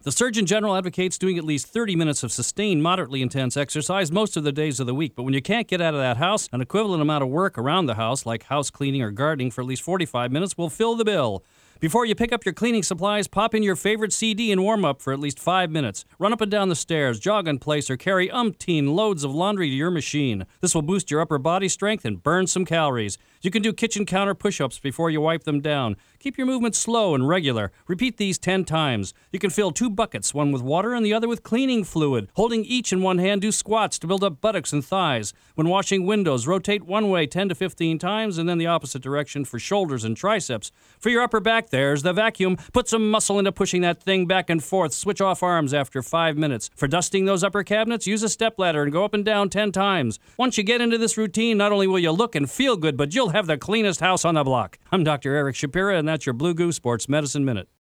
The Surgeon General advocates doing at least 30 minutes of sustained, moderately intense exercise most of the days of the week. But when you can't get out of that house, an equivalent amount of work around the house, like house cleaning or gardening for at least 45 minutes, will fill the bill. Before you pick up your cleaning supplies, pop in your favorite CD and warm up for at least 5 minutes. Run up and down the stairs, jog in place, or carry umpteen loads of laundry to your machine. This will boost your upper body strength and burn some calories. You can do kitchen counter push-ups before you wipe them down. Keep your movements slow and regular. Repeat these 10 times. You can fill 2 buckets, one with water and the other with cleaning fluid. Holding each in one hand, do squats to build up buttocks and thighs. When washing windows, rotate one way 10 to 15 times and then the opposite direction for shoulders and triceps. For your upper back, there's the vacuum. Put some muscle into pushing that thing back and forth. Switch off arms after 5 minutes. For dusting those upper cabinets, use a stepladder and go up and down 10 times. Once you get into this routine, not only will you look and feel good, but you'll have the cleanest house on the block. I'm Dr. Eric Shapira, and that's your Blue Goose Sports Medicine Minute.